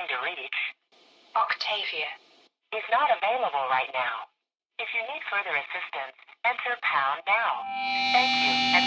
trying to reach, Octavia, is not available right now. If you need further assistance, enter pound now. Thank you and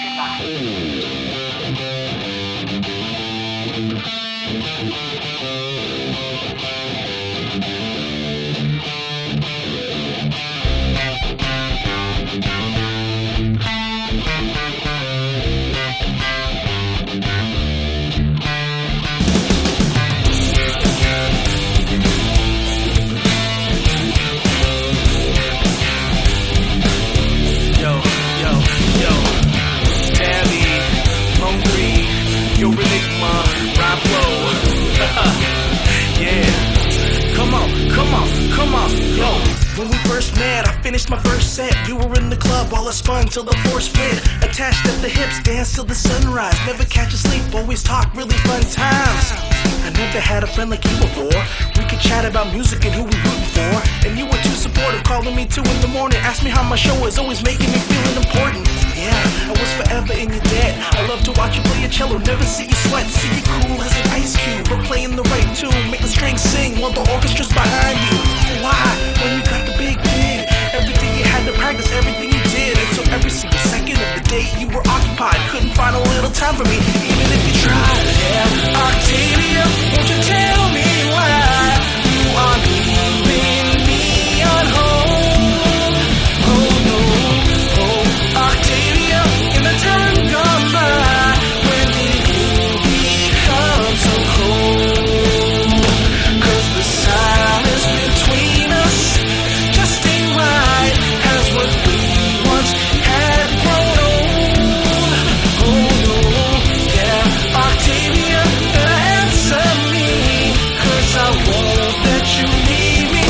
When we first met, I finished my first set. You were in the club while I spun till the floor split. Attached at the hips, dance till the sunrise. Never catch a sleep, always talk really fun times. I never had a friend like you before. We could chat about music and who we rooting for. And you were too supportive, calling me 2 in the morning. Asked me how my show was, always making me feeling important. Yeah, I was forever in your debt. I love to watch you play a cello, never see you sweat. See you cool as an ice cube, but playing the right tune. Make the strings sing while the orchestra's behind you. Why? When you got the big gig, everything you had to practice, everything you did. And so every single second of the day you were occupied. Couldn't find a little time for me, even if you tried. Yeah, Octavia, won't you tell me why you are leaving me on hold? Oh no, oh Octavia, in the time gone by, when did you become so cold? 'Cause the silence between us just ain't right, as what we once had grown old. Oh no, yeah, Octavia, answer me, 'cause I won't let you leave me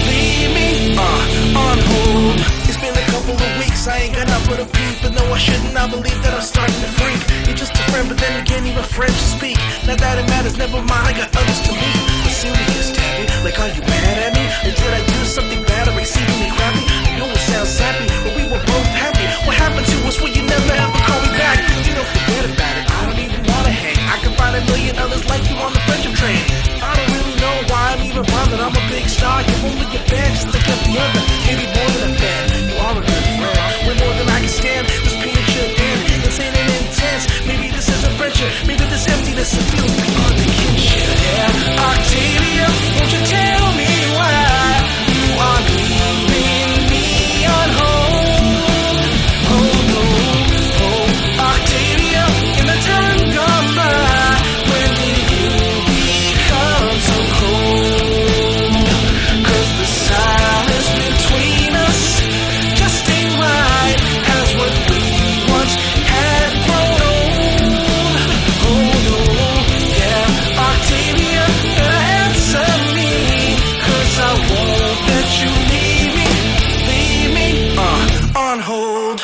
on hold. It's been a couple of weeks, I ain't got nothing but a peep, but no, I shouldn't. I believe that I'm starting to freak. You're just a friend, but then again, even friends to speak. Not that it matters, never mind, I got others to meet. But serious, Tabby, like, are you mad at me? Or did I do something bad or exceedingly crappy? I know it sounds sappy, but we were both happy. What happened to us? Will you never ever call me back? You don't forget about it, I don't even wanna hang. I can find a million others like you on the friendship train. I don't really know why I'm even bothered. I'm a big star, you're only a fan, just like every other. Maybe more than a fan, you are a good friend. Way more than I can stand, this pain should end. Insane and intense, maybe this isn't friendship. Maybe this emptiness, it feels beyond the kinship. Yeah, Octavia, won't you tell me why you are leaving me on hold? Oh no, oh Octavia, in the time gone by, when did you become so cold? 'Cause the silence between us just ain't right, as what we once had grown old. Oh no, yeah, Octavia, answer me, 'cause I won't let you leave me on hold.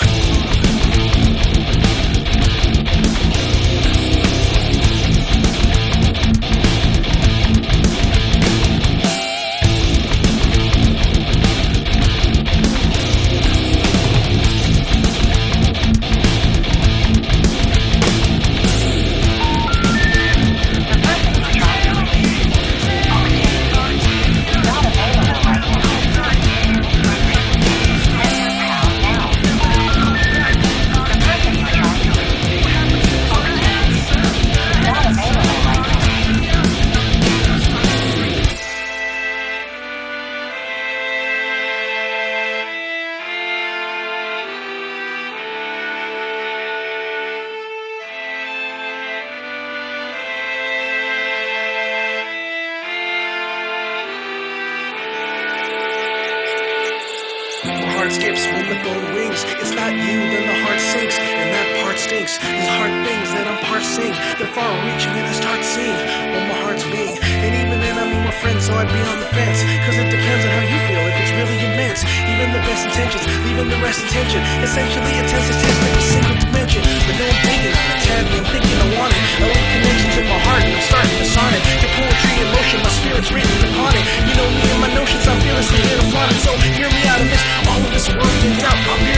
The heart skips when the phone rings. It's not you, then the heart sinks, and that part stinks. These hard things that I'm parsing, they're far reaching, and I start seeing what my heart's being. And even then, I'm with my friends, so I'd be on the fence. 'Cause it depends on how you feel, if it's really immense. Even the best intentions, leaving the rest attention. Essentially, it tends to taste like a single dimension. But no, I'm thinking on it, Tabby, I'm thinking I want it. I love connections in my heart, and I'm starting to sonnet. Your poetry in motion, my spirit's written upon it. You know me and my notions, I'm fearlessly here to flaunt it. So hear me out of this, all of this work in doubt.